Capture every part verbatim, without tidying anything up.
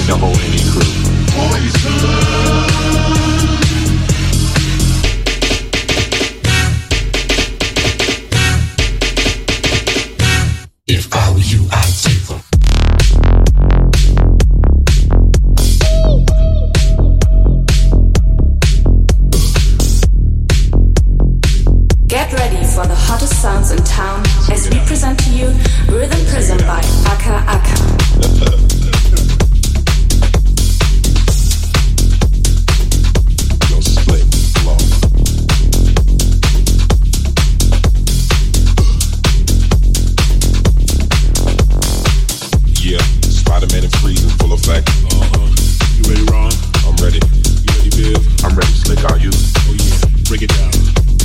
in the whole Henny crew. If I were you, I'd take them. Get ready for the hottest sounds in town as we present to you Rhythm Prism by Aka Aka. Yeah, Spider-Man and freezing full effect. Uh-huh. You ready, Ron? I'm ready. You ready, Bill? I'm ready, Slick. Are you? Oh yeah, break it down.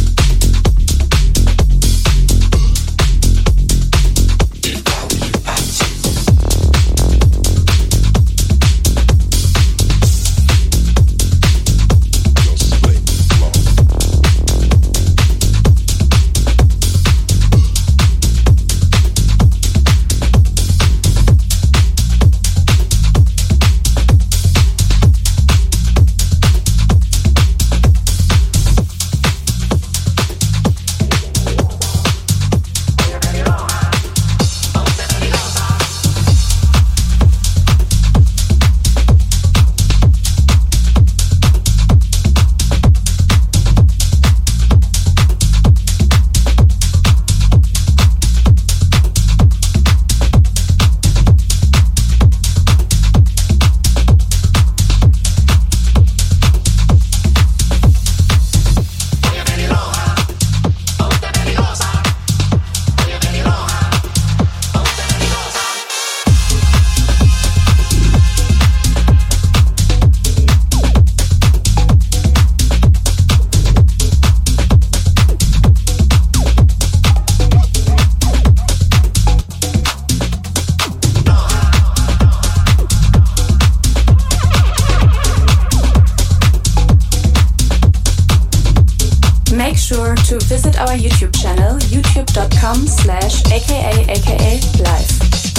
Make sure to visit our YouTube channel, youtube.com slash aka aka live.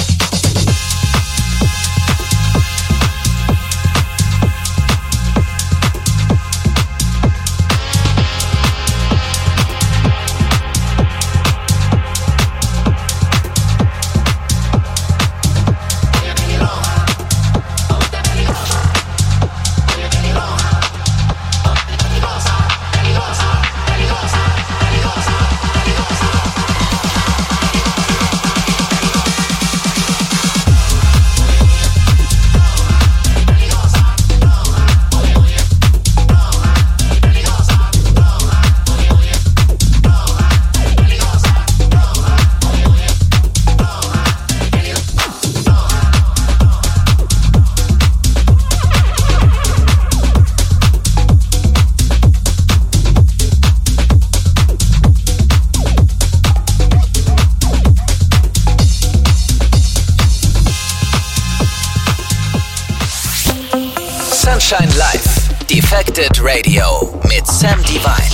Sunshine Live, Defected Radio mit Sam Divine.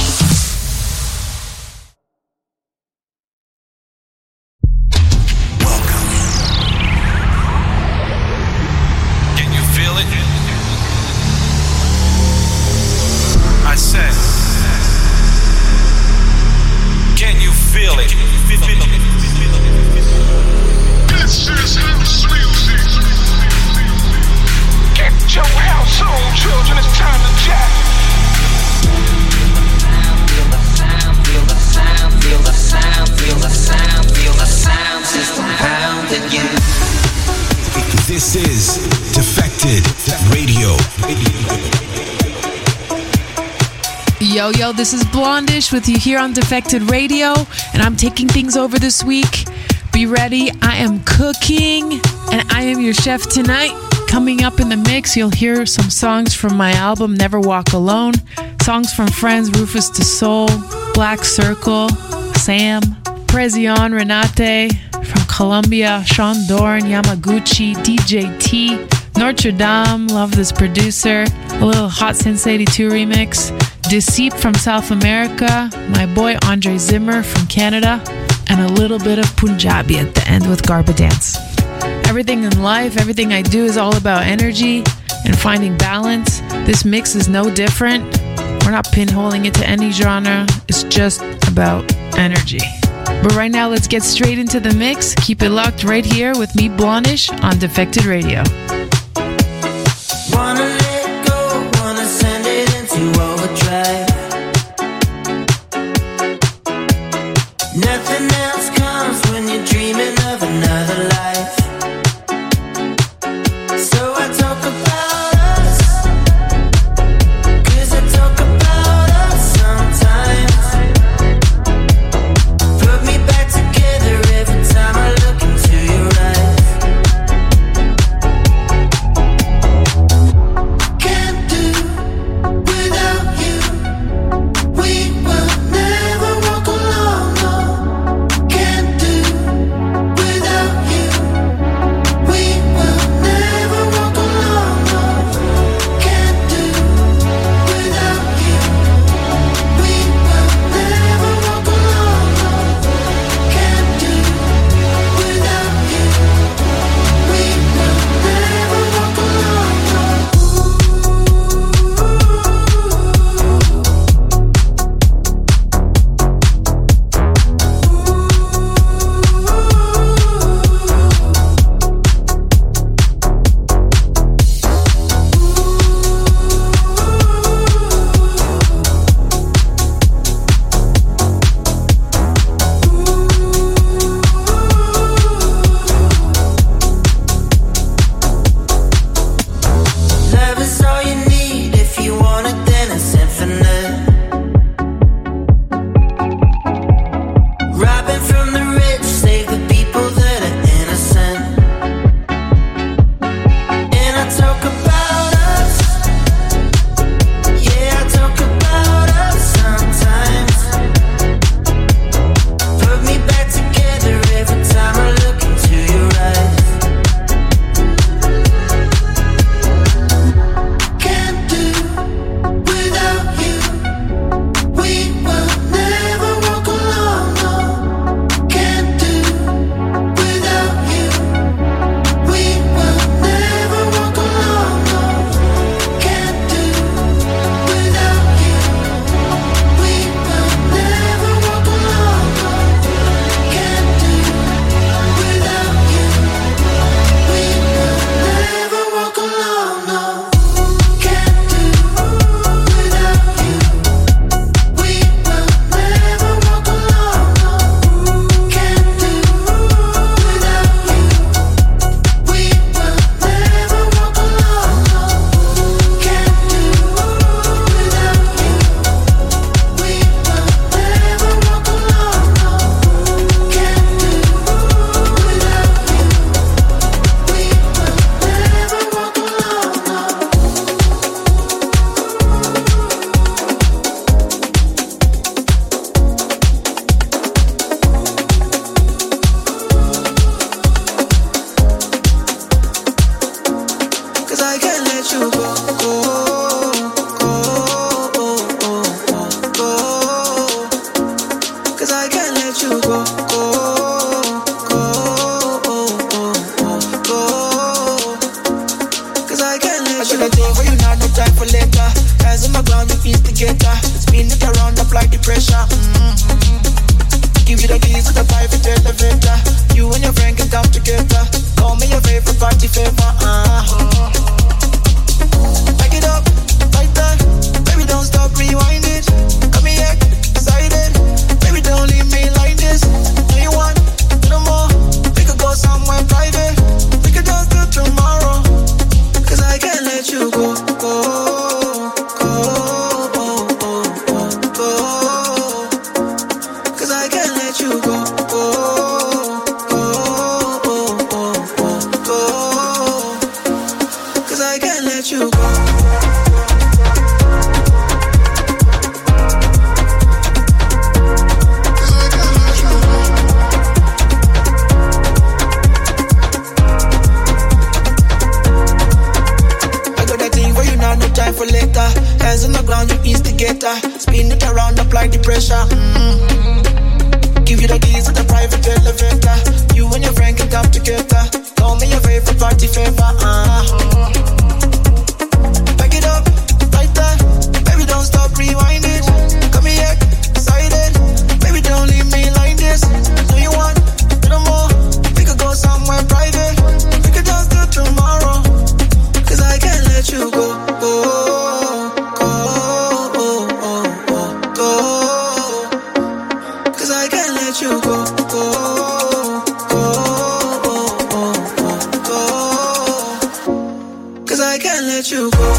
This is Defected Radio. Yo, yo, this is Blondish with you here on Defected Radio, and I'm taking things over this week. Be ready, I am cooking, and I am your chef tonight. Coming up in the mix, you'll hear some songs from my album, Never Walk Alone, songs from friends Rufus de Soul, Black Circle, Sam, Prezion, Renate, from Colombia, Sean Dorn, Yamaguchi, D J T, Notre Dame, love this producer, a little Hot Since eighty-two remix, Deceit from South America, my boy Andre Zimmer from Canada, and a little bit of Punjabi at the end with Garba Dance. Everything in life, everything I do is all about energy and finding balance. This mix is no different. We're not pinholing it to any genre. It's just about energy. But right now, let's get straight into the mix. Keep it locked right here with me, Blondish, on Defected Radio. Wanna let go, wanna send it into overdrive. Nothing else comes when you're dreaming of another life. So I talk about us, 'cause I talk about us sometimes. Put me back together every time I look into your eyes. Can't do without you. We will never walk alone, no. Can't do without you. We will never walk alone, no. Can't do without you. We will never walk alone, no. Can't do without you. We will never walk alone, no. Love is all you need. If you want it, then it's infinite. Robbing from the rich, save the people that are innocent. And I talk about us. Yeah, I talk about us sometimes. Put me back together every time I look into your eyes. Can't do without you. We will never walk alone, no. Can't do without you. We will never walk alone, no. Can't do without you. We will never walk alone, no. Can't do without you. We will never walk alone, no. Can't do without you. We will never walk alone, no. Can't do without you. We will never walk alone, no. Can't do without you. We will never walk alone, no. Can't do without you. We will never walk alone, no. Cause I can't let you go, go, go, go, go. Cause I can't let you go, go, go, go. Cause I can't let you go. I think for you now, no time for later. Hands on my ground, you instigator. Spin it around, apply the pressure. Mm-hmm. Give you the keys to the private elevator. You and your friend can come together. Call me your favorite party favor. Uh. Back it up, right there. Baby, don't stop, rewind it. Come here, excited. Baby, don't leave me like this. Do you want no more? We could go somewhere private. We could just do tomorrow. Cause I can't let you go, go, go, go, go, go. Cause I can't let you go, go, go, go, go, go. Cause I can't let you go. I got that thing for you now, no time for later. Hands on the ground, you instigator. Spin it around, apply the pressure. Mm-hmm. Give you the keys to the private elevator. You and your friend can come together. Call me your favorite party favor. Uh. Back it up, right there. Baby, don't stop, rewind it. Got me excited. Baby, don't leave me like this. Do you want a little more? We could go somewhere private. We could just do tomorrow. Cause I can't let you go. Go, go, oh, oh, oh, go. Cause I can't let you go. Go, go, oh, oh, oh, go. Cause I can't let you go.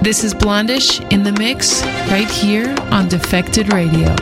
This is Blondish in the mix right here on Defected Radio.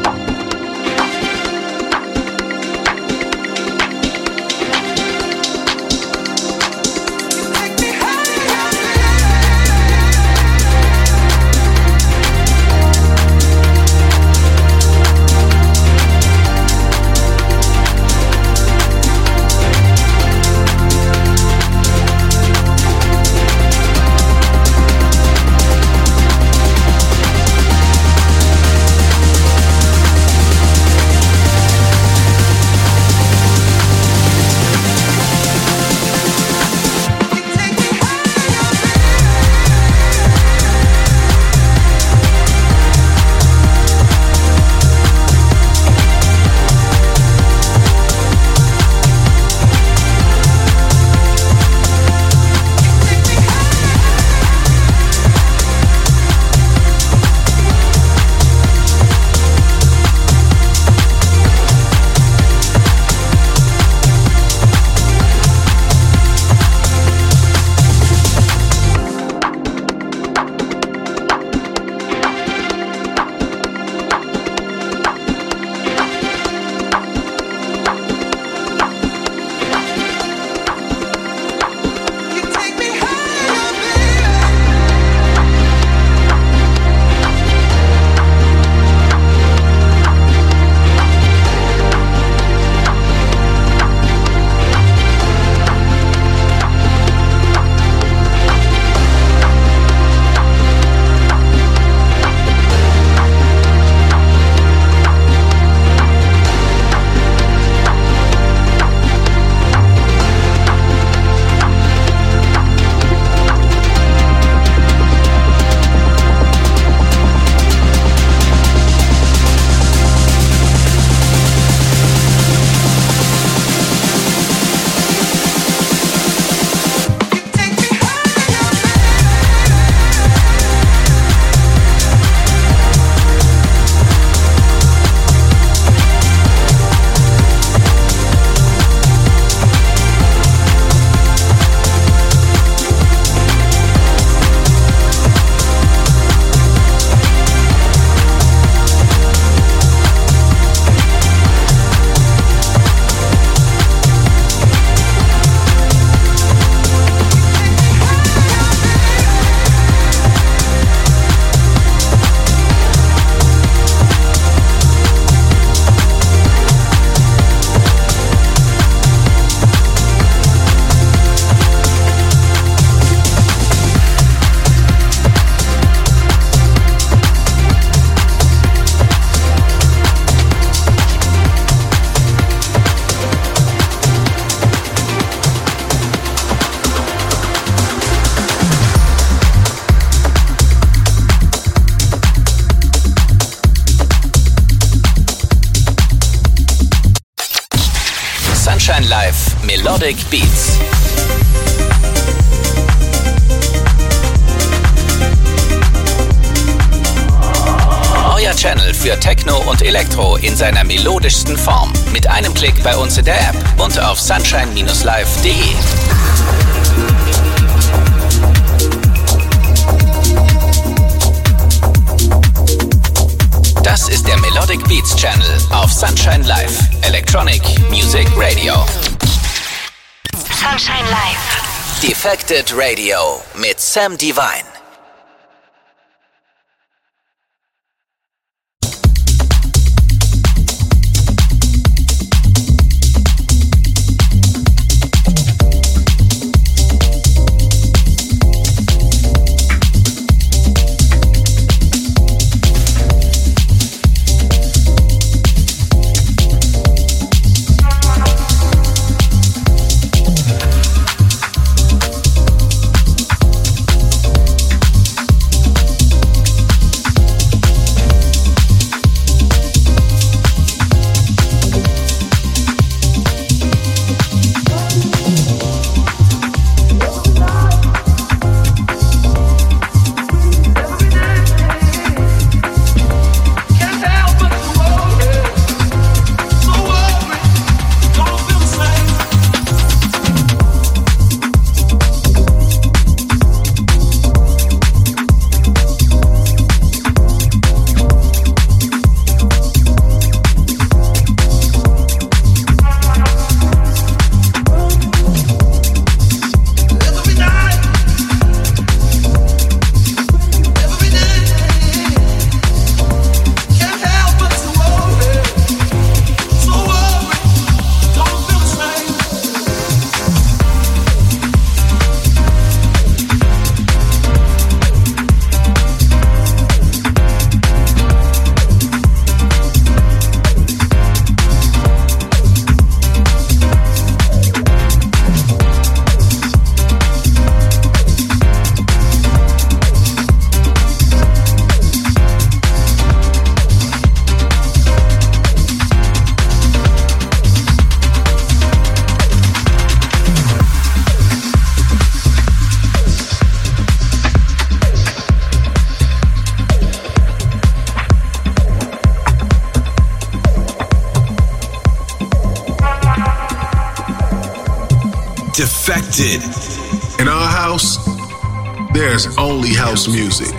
Live Melodic Beats. Euer Channel für Techno und Elektro in seiner melodischsten Form. Mit einem Klick bei uns in der App und auf sunshine Bindestrich live punkt de. Das ist der Melodic Beats Channel auf Sunshine Live, Electronic Music Radio. Sunshine Live. Defected Radio mit Sam Divine. Defected. In our house, there's only house music.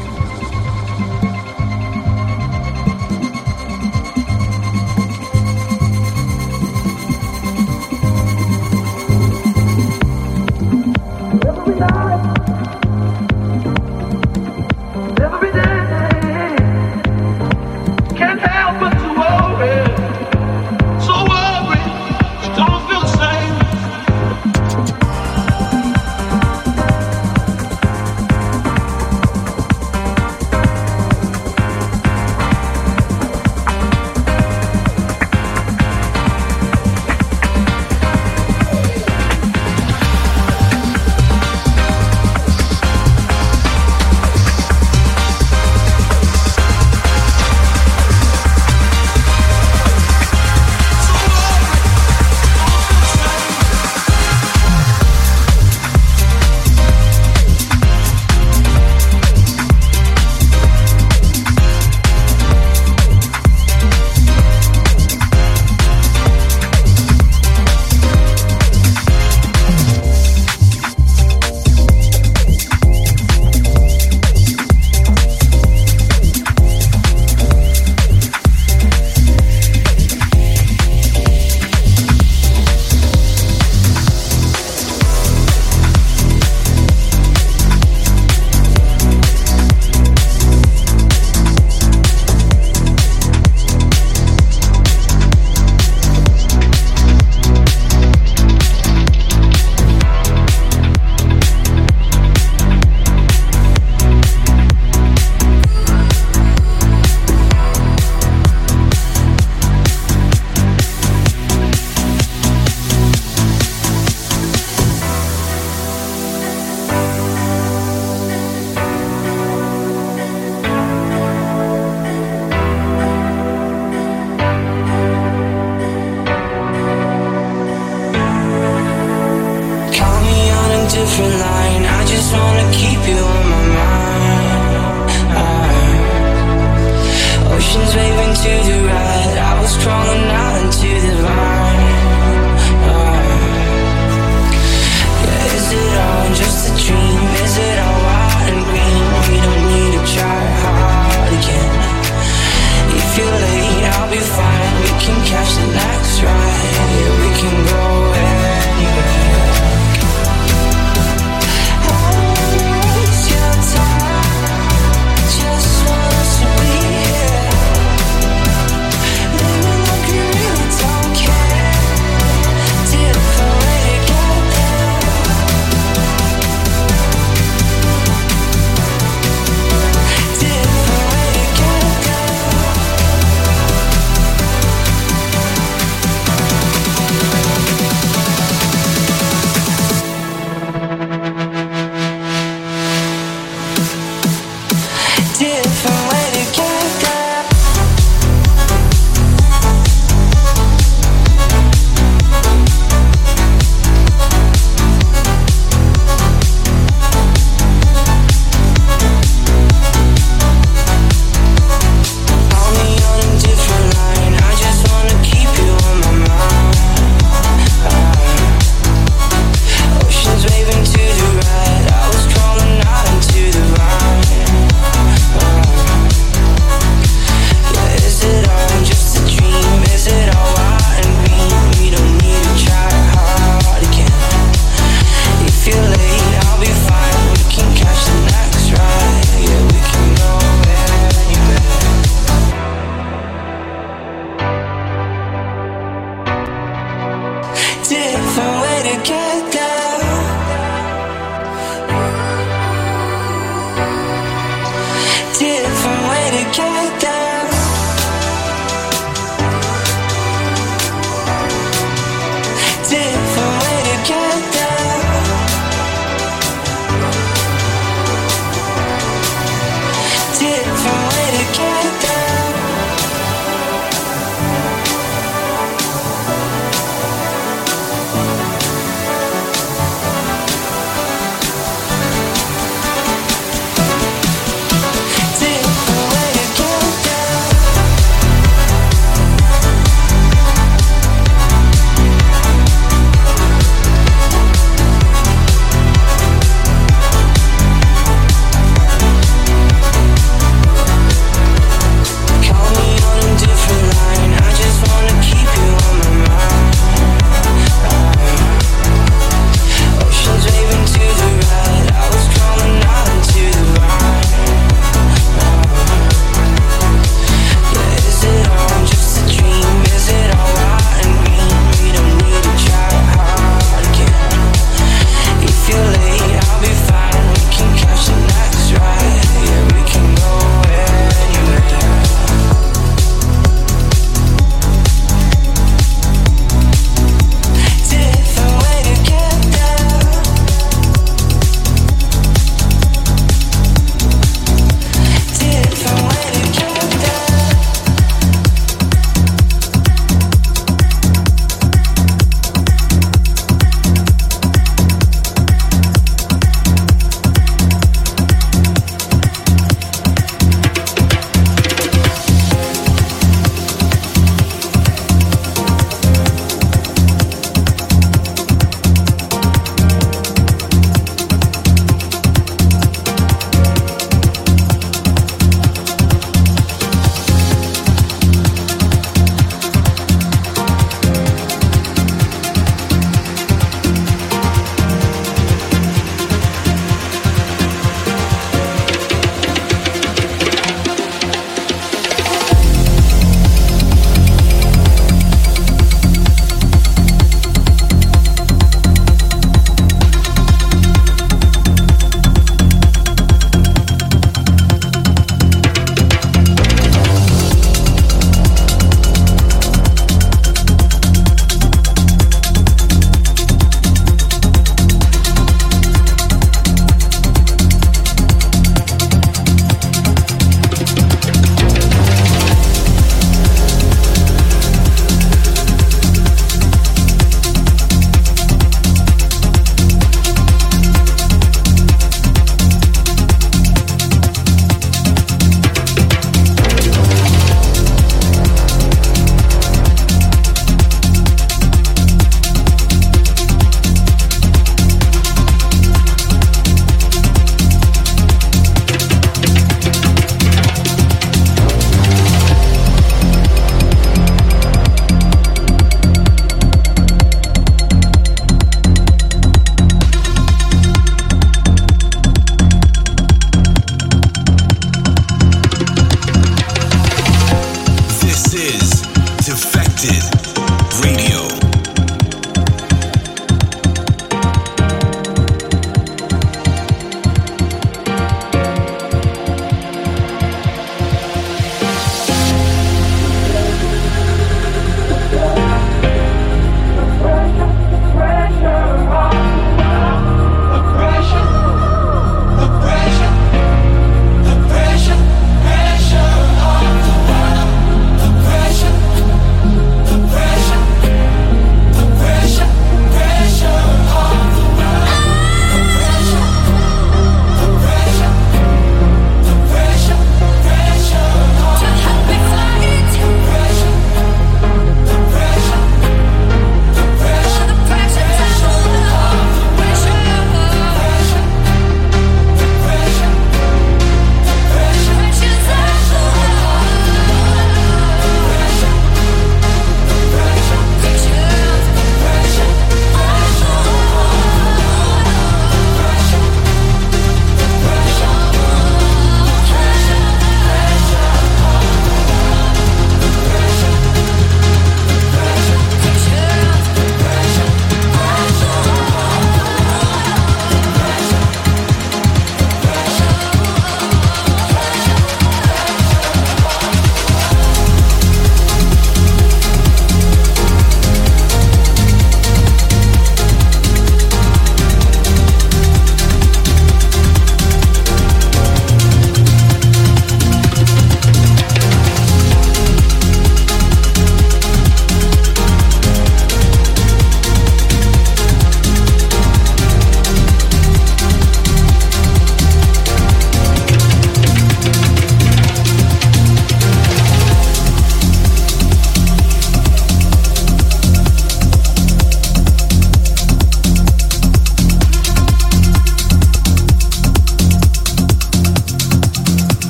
Just wanna be here. Living like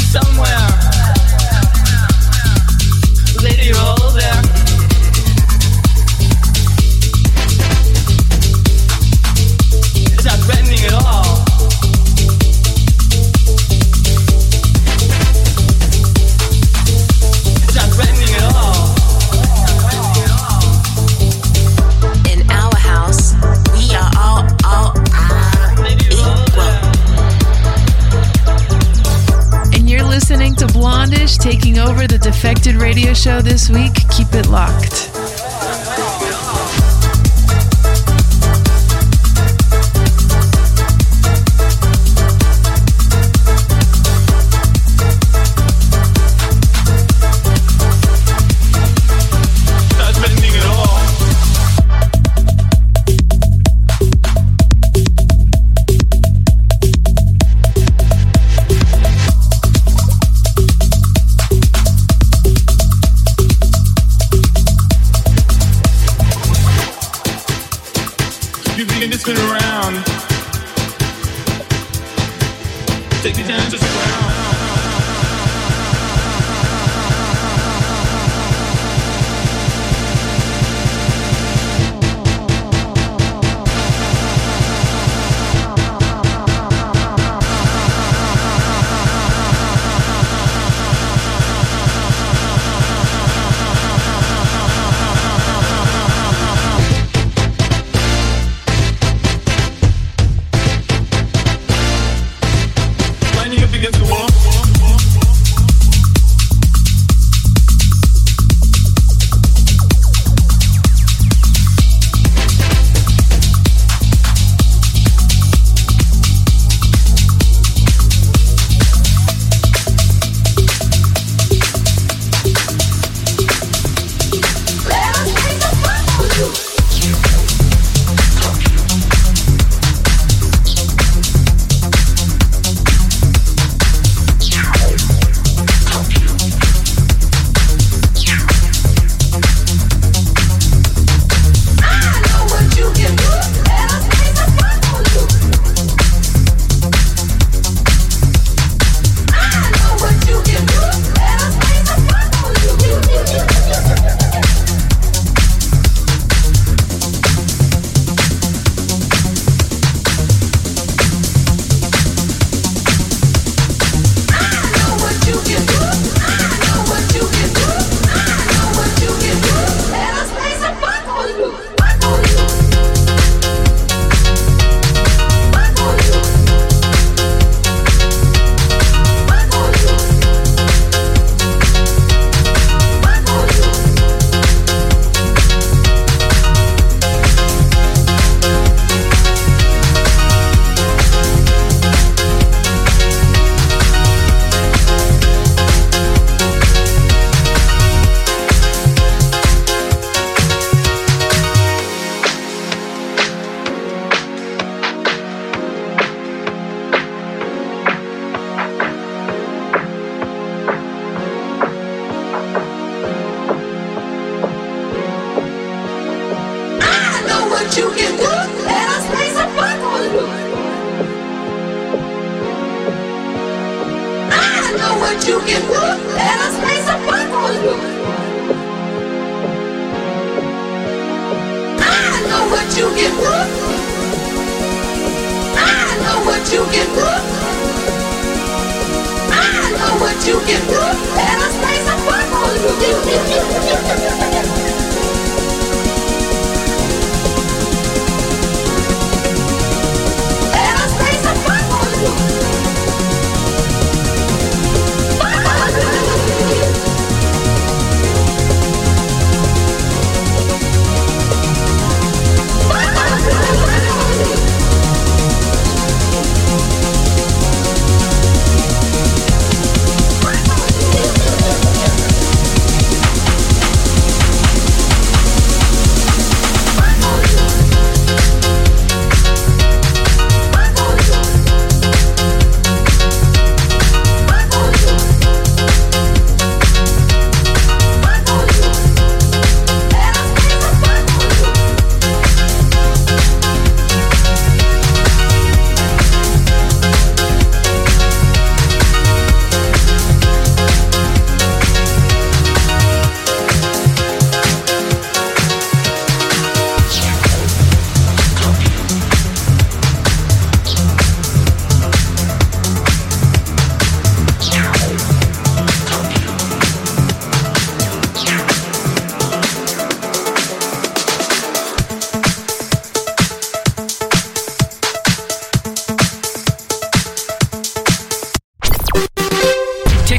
Defected Radio Show this week. Keep it locked.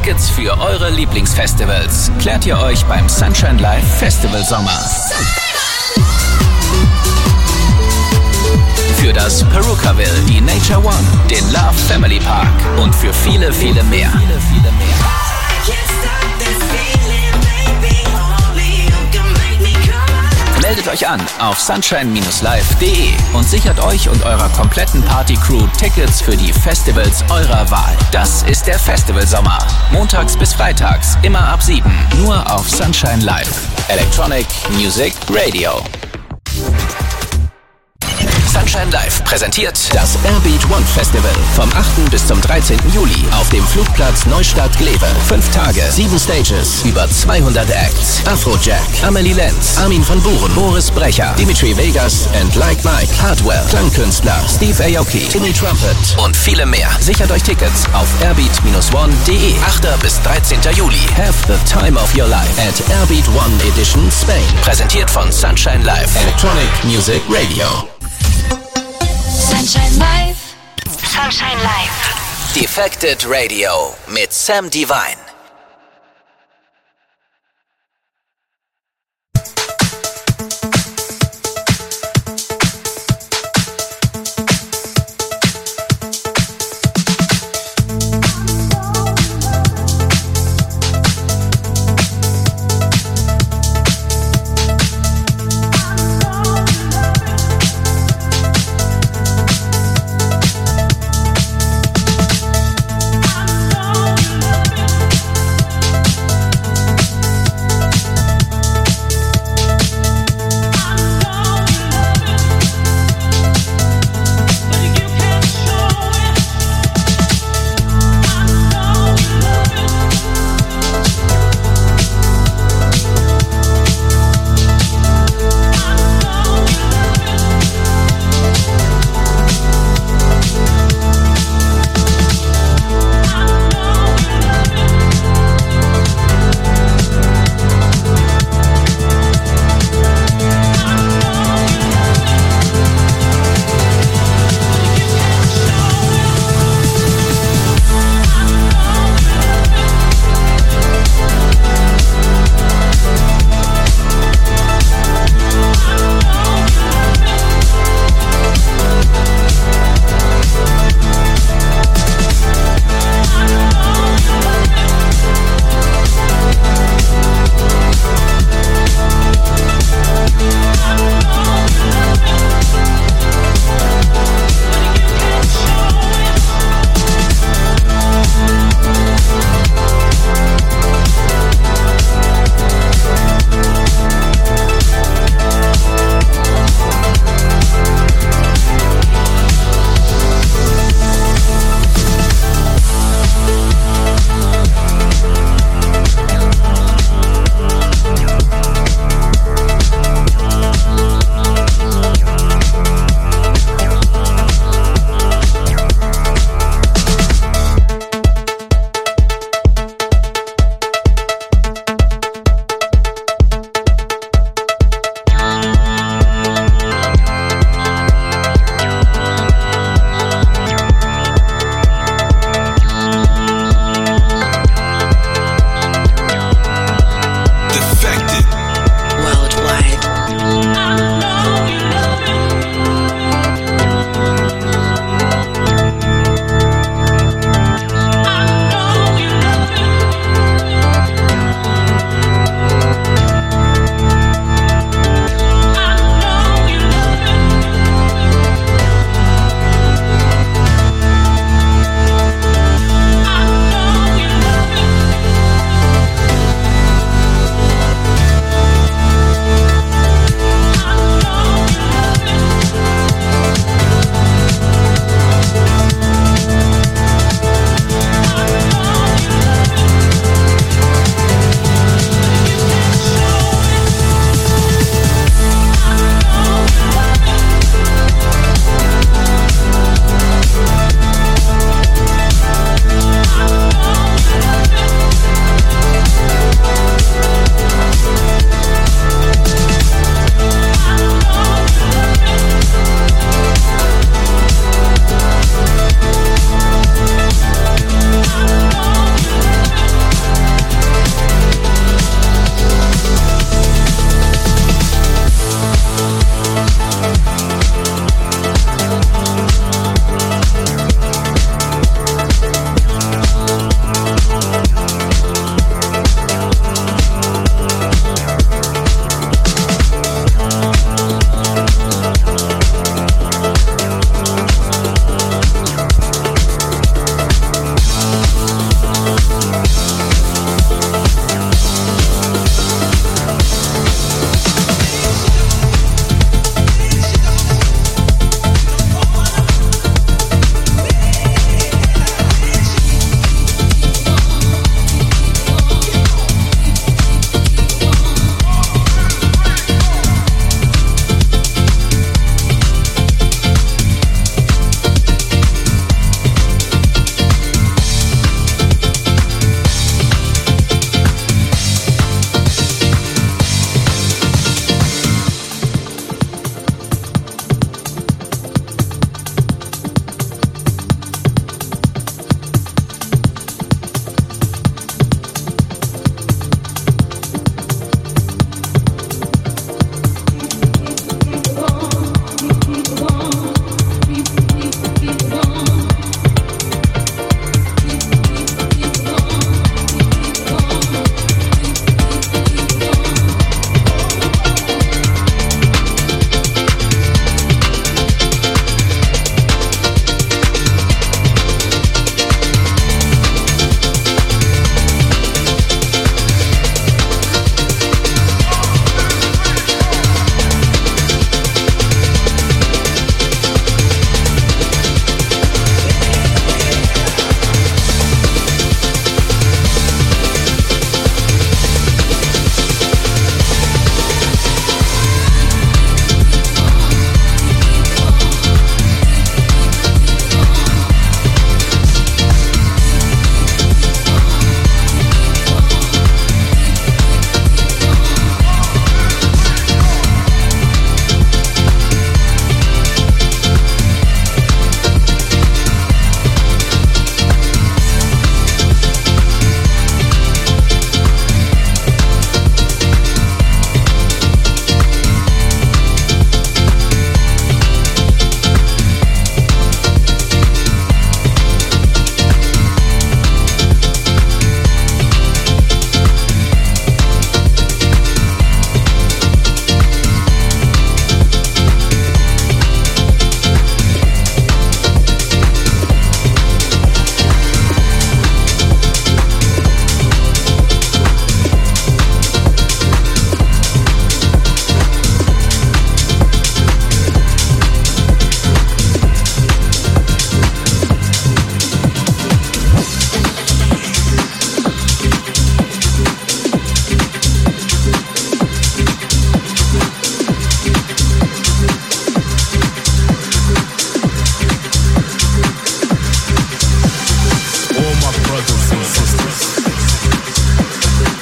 Tickets für eure Lieblingsfestivals klärt ihr euch beim Sunshine Live Festival Sommer. Für das Perukaville, die Nature One, den Love Family Park und für viele, viele mehr. Viele, viele mehr. Meldet euch an auf sunshine Bindestrich live Punkt de und sichert euch und eurer kompletten Party-Crew Tickets für die Festivals eurer Wahl. Das ist der Festivalsommer. Montags bis freitags, immer ab sieben. Nur auf Sunshine Live. Electronic Music Radio. Sunshine Live präsentiert das Airbeat One Festival vom achten bis zum dreizehnten Juli auf dem Flugplatz Neustadt-Glewe. Fünf Tage, sieben Stages, über zweihundert Acts. Afrojack, Amelie Lenz, Armin von Buuren, Boris Brecher, Dimitri Vegas and Like Mike, Hardwell, Klangkünstler, Steve Aoki, Timmy Trumpet und viele mehr. Sichert euch Tickets auf airbeat Bindestrich one Punkt de. achter bis dreizehnten Juli. Have the time of your life at Airbeat One Edition Spain. Präsentiert von Sunshine Live. Electronic Music Radio. Sunshine Live. Sunshine Live. Defected Radio mit Sam Divine. I'm so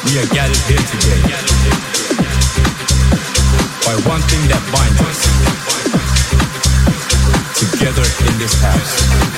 we are gathered here today by one thing that binds us together in this house.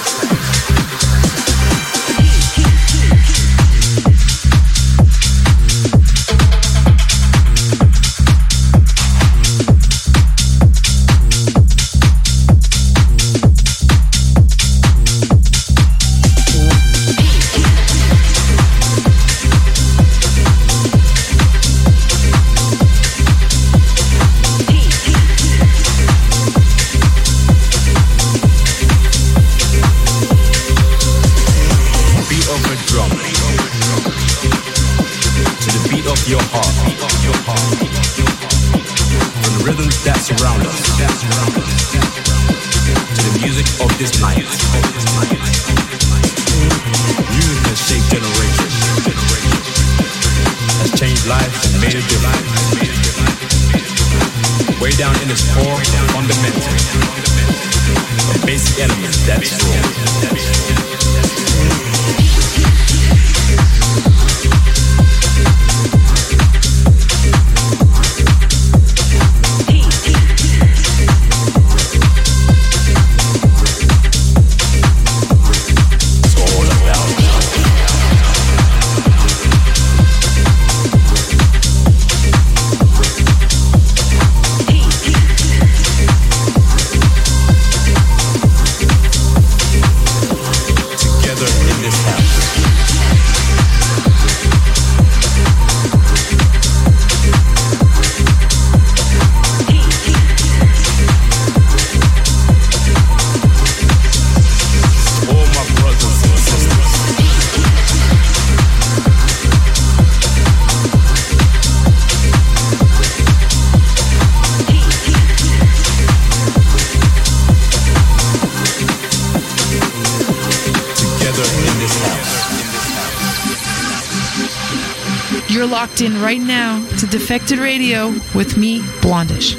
You're locked in right now to Defected Radio with me, Blondish.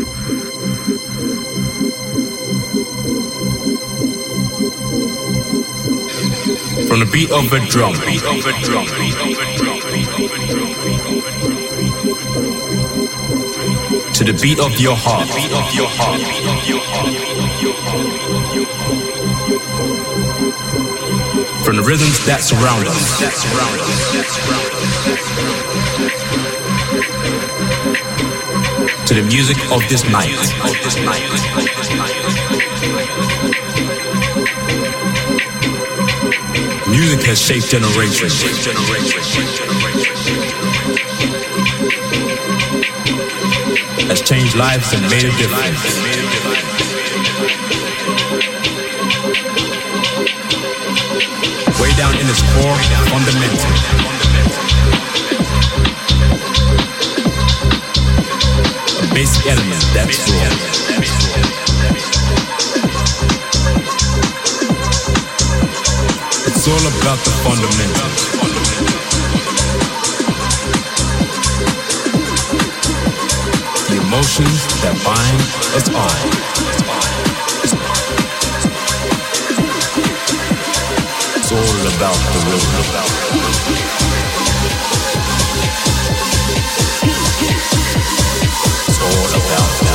From the beat of a drum, beat of a drum, to the beat of your heart, beat of your heart, beat of your heart. From the rhythms that surround us, that surround us, that surround us, to the music of this night, of this night, of this night. Music has shaped generations. Has changed lives and made a difference. Way down in its core, fundamental. A basic element, that's raw. It's all about the fundamentals. The emotions that bind us all. It's all about the rhythm. It's all about the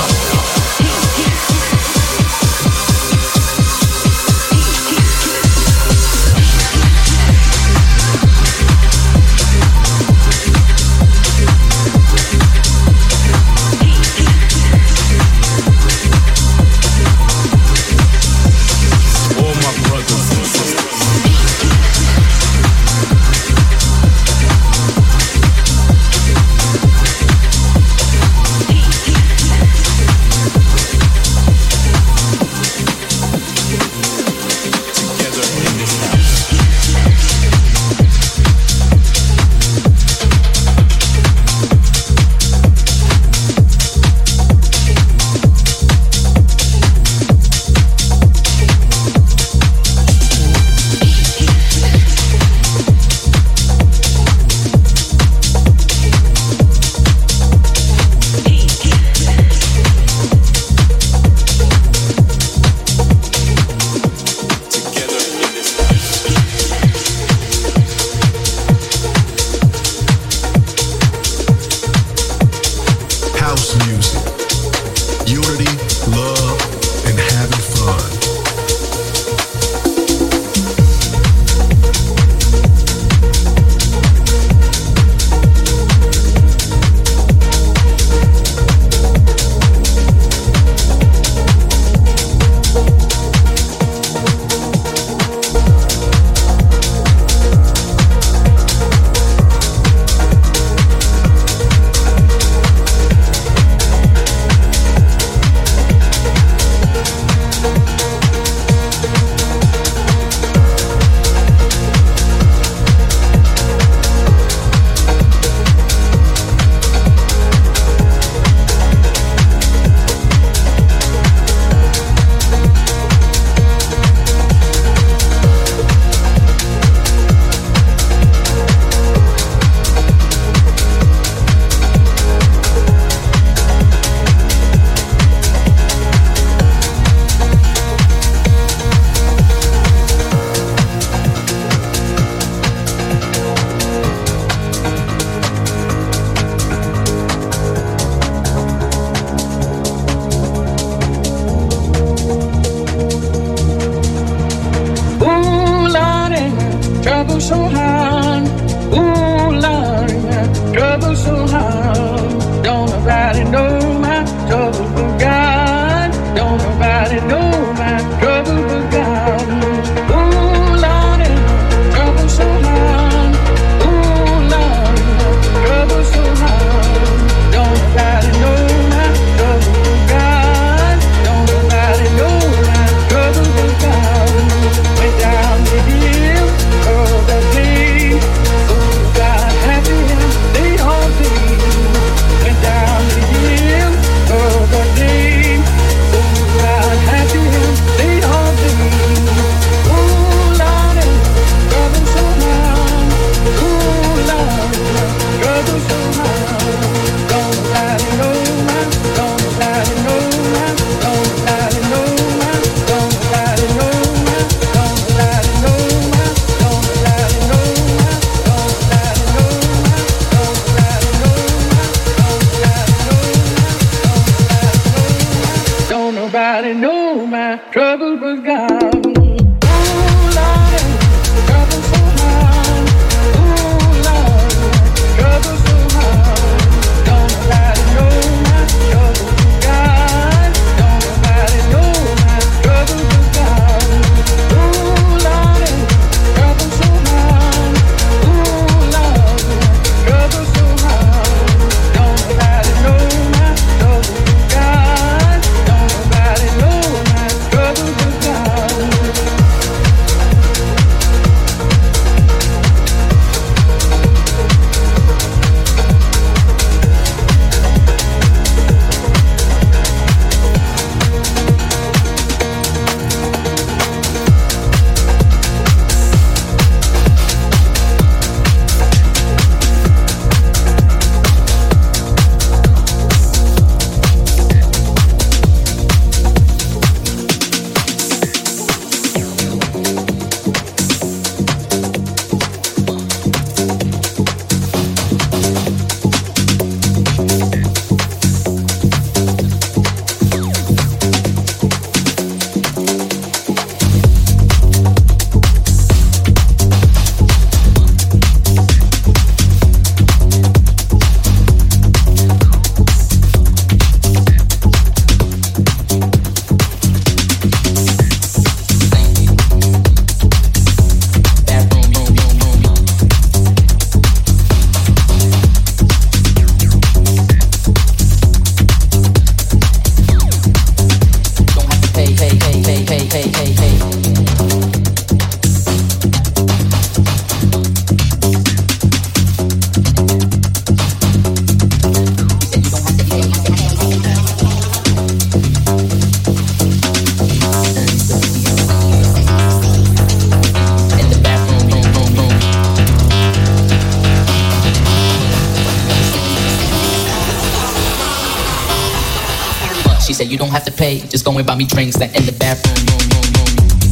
said you don't have to pay, just go and buy me drinks that in the bathroom. Room, room, room.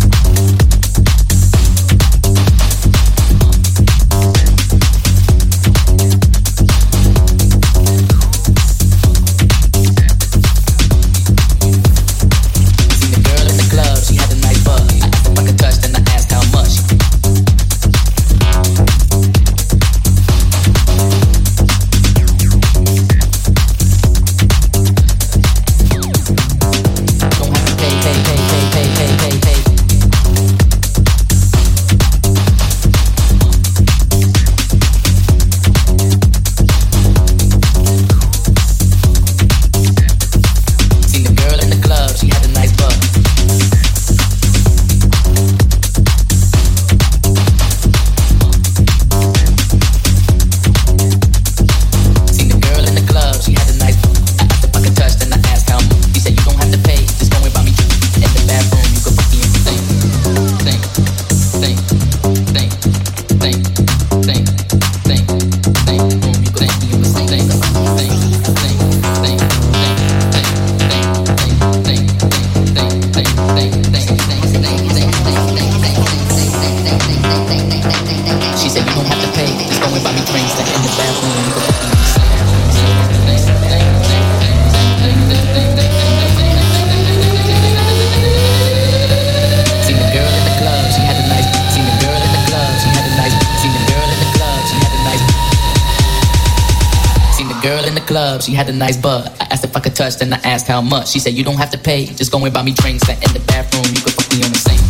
She had a nice butt. I asked if I could touch, then I asked how much. She said you don't have to pay, just go and buy me drinks that in the bathroom. You could fuck me on the sink.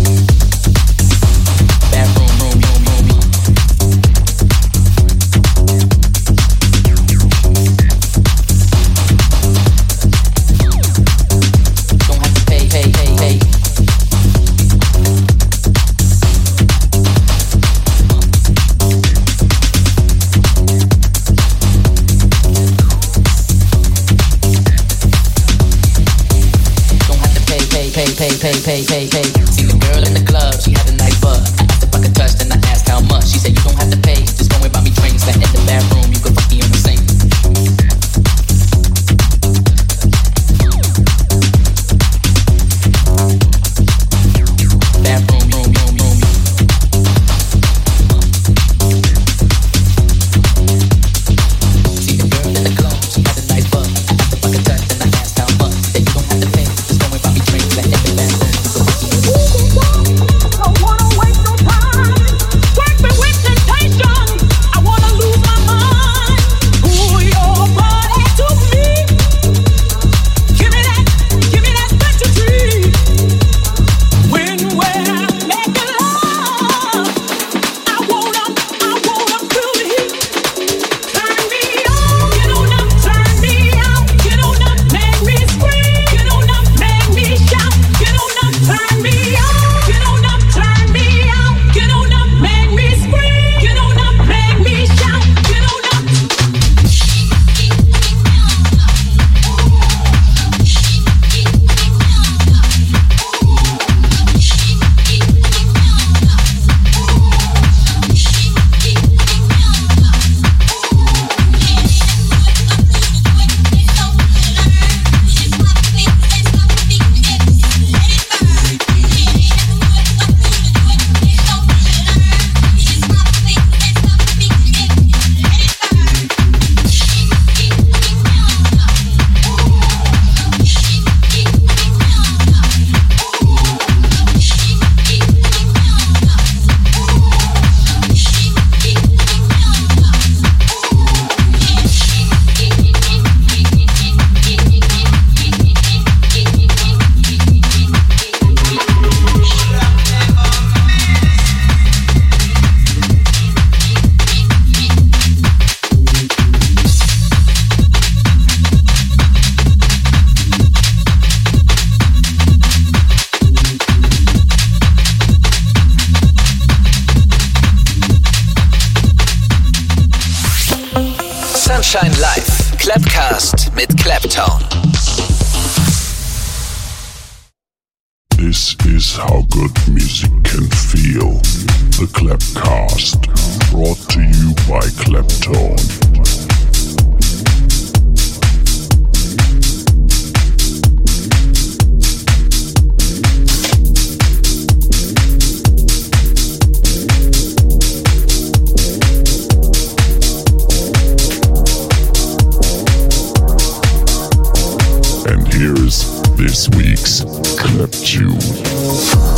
Bathroom, room, room, room. Don't have to pay, pay, pay, pay. Pay, pay, pay, pay, pay. Seen the girl in the club, she had a nice butt. I asked if I could touch, then I asked how much. She said you don't have to pay, just go and buy me drinks that in the bathroom. You could fuck me on the sink. Bathroom, room, room, room. Seen the girl in the club, she had a nice butt. I asked if I could touch, then I asked how much. She said you don't have to pay, just go and buy me drinks that in the bathroom. Sunshine Live, Clapcast mit Claptone. This is how good music can feel. The Clapcast, brought to you by Claptone. this week's Club Tune.